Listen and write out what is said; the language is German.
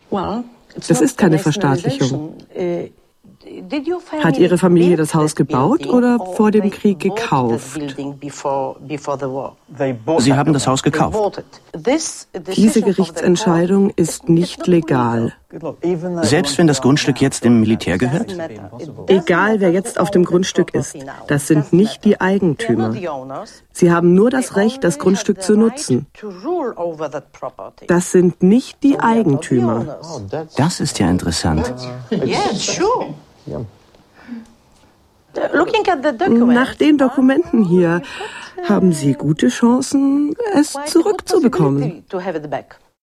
Das ist keine Verstaatlichung. Hat Ihre Familie das Haus gebaut oder vor dem Krieg gekauft? Sie haben das Haus gekauft. Diese Gerichtsentscheidung ist nicht legal. Selbst wenn das Grundstück jetzt dem Militär gehört? Egal, wer jetzt auf dem Grundstück ist, das sind nicht die Eigentümer. Sie haben nur das Recht, das Grundstück zu nutzen. Das sind nicht die Eigentümer. Das ist ja interessant. Nach den Dokumenten hier haben Sie gute Chancen, es zurückzubekommen.